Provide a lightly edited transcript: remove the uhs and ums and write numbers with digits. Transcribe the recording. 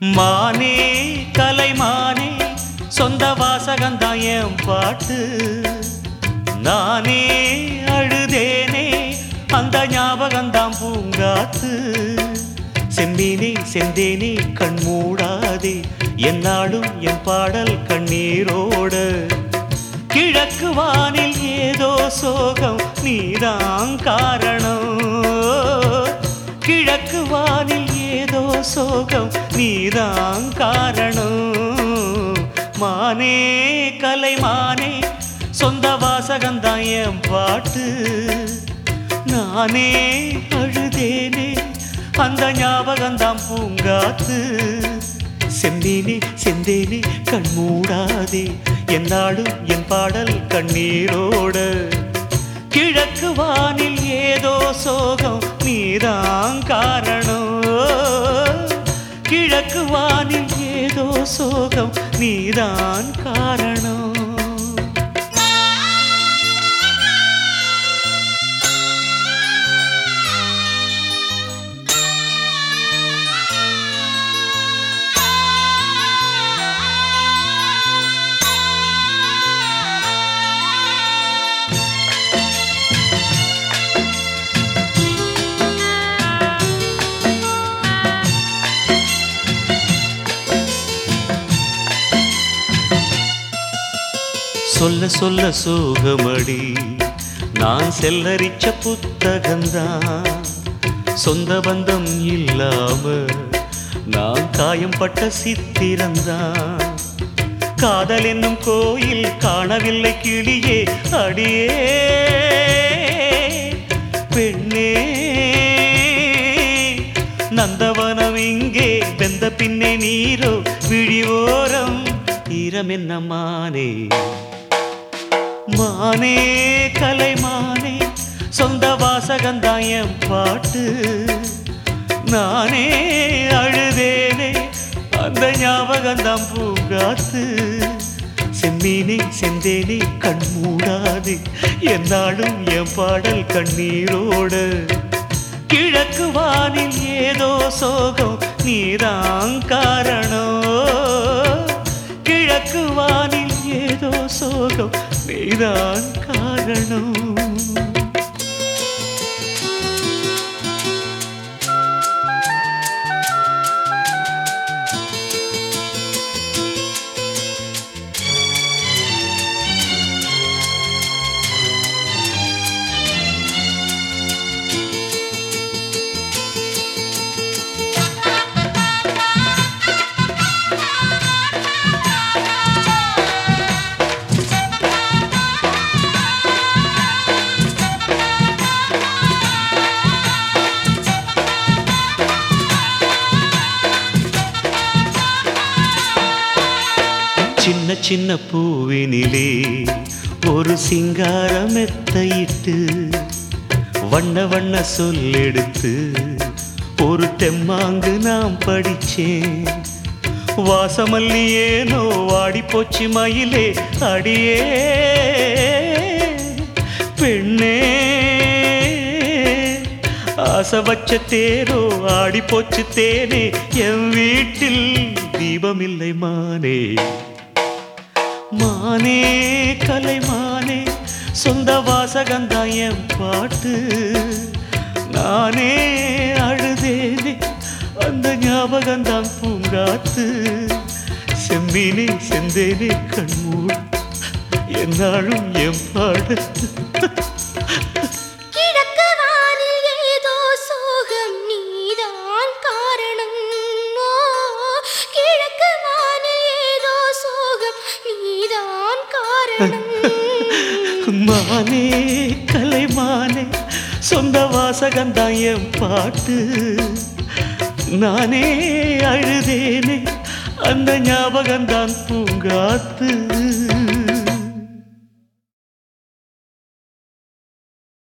மானே கலைமானே சொந்த வாசகந்தான் என் பாட்டு. நானே அழுதேனே அந்த ஞாபகந்தான் பூங்காத்து. செம்மீனே செந்தேனே கண் மூடாதே என்னாலும் என் பாடல் கண்ணீரோட. கிழக்கு வானில் ஏதோ சோகம் நீதான் காரணம். கிழக்கு வானில் ஏதோ சோகம் நீதான் காரணம். மானே கலைமானே சொந்த வாசகந்தான் என் பாட்டு. நானே அழுதேனே அந்த ஞாபகந்தான் பூங்காத்து. செந்தேனே செந்தேனே கண் மூடாதே என்னாலும் என் பாடல் கண்ணீரோட. கிழக்கு வானில் ஏதோ சோகம் நீதான் காரணம். கிழக்கு வானில் ஏதோ சோகம் நீதான் காரணம். சொல்ல சொல்ல சோகமடி நான் செல்லரிச்ச புத்தகந்தான். சொந்த பந்தம் இல்லாம நான் காயம் பட்ட சித்திரந்தான். காதல் என்னும் கோயில் காணவில்லை கிளியே அடியே பெண்ணே. நந்தவனம் இங்கே வெந்த பின்னே நீரோ விழிவோரம் ஈரம் என்ன மானே. மானே கலைமானே சொந்த வாசகந்தான் என் பாட்டு. நானே அழுதேனே அந்த ஞாபகந்தான் பூங்காத்து. செம்மீனே செந்தேனே கண் மூடாது என்னாலும் என் பாடல் கண்ணீரோட. கிழக்கு வானில் ஏதோ சோகம் நீதான் காரணம். கிழக்கு வானில் ஏதோ சோகம் நீதான் காரணம். சின்ன சின்ன பூவினிலே ஒரு சிங்கார மெத்தையிட்டு வண்ண வண்ண சொல்லெடுத்து ஒரு தெம்மாங்கு நாம் படிச்சேன். வாசமல்லி ஏனோ வாடி போச்சு மயிலே அடியே பெண்ணே. ஆசை வச்ச தேரோ ஆடி போச்சு தேனே என் வீட்டில் தீபமில்லை மானே. மானே கலைமானே சொந்த வாசகந்தான் என் பாட்டு. நானே அழுதேனே அந்த ஞாபகந்தான் பூங்காத்து. செம்மீனே செந்தேனே கண்மூடு என்னாலும் என் பாடு. மானே கலைமானே சொந்த வாசகந்தான் என் பாட்டு. நானே அழுதேனே அந்த ஞாபகந்தான் பூங்காத்து.